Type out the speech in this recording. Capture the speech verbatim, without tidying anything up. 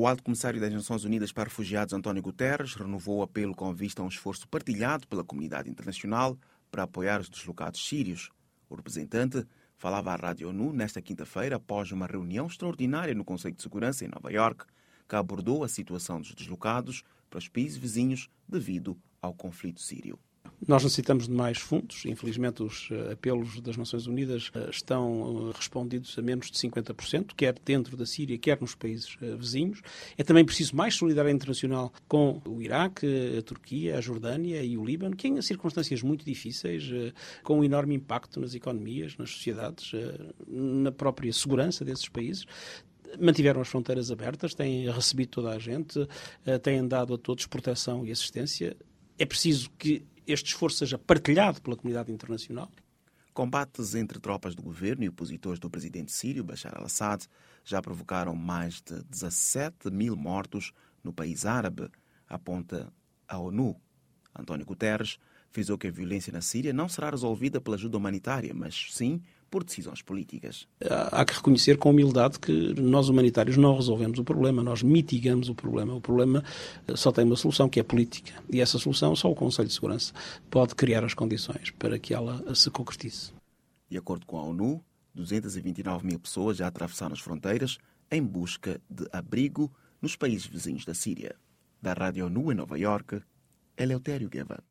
O Alto Comissário das Nações Unidas para Refugiados, António Guterres, renovou o apelo com vista a um esforço partilhado pela comunidade internacional para apoiar os deslocados sírios. O representante falava à Rádio ONU nesta quinta-feira após uma reunião extraordinária no Conselho de Segurança em Nova Iorque, que abordou a situação dos deslocados para os países vizinhos devido ao conflito sírio. Nós necessitamos de mais fundos. Infelizmente, os apelos das Nações Unidas estão respondidos a menos de cinquenta por cento, quer dentro da Síria, quer nos países vizinhos. É também preciso mais solidariedade internacional com o Iraque, a Turquia, a Jordânia e o Líbano, que em circunstâncias muito difíceis, com um enorme impacto nas economias, nas sociedades, na própria segurança desses países, mantiveram as fronteiras abertas, têm recebido toda a gente, têm dado a todos proteção e assistência. É preciso que este esforço seja partilhado pela comunidade internacional. Combates entre tropas do governo e opositores do presidente sírio, Bashar al-Assad, já provocaram mais de dezassete mil mortos no país árabe, aponta a ONU. António Guterres frisou que a violência na Síria não será resolvida pela ajuda humanitária, mas sim por decisões políticas. Há que reconhecer com humildade que nós humanitários não resolvemos o problema, nós mitigamos o problema. O problema só tem uma solução, que é política. E essa solução só o Conselho de Segurança pode criar as condições para que ela se concretize. De acordo com a ONU, duzentas e vinte e nove mil pessoas já atravessaram as fronteiras em busca de abrigo nos países vizinhos da Síria. Da Rádio ONU em Nova Iorque, Eleutério Guevara.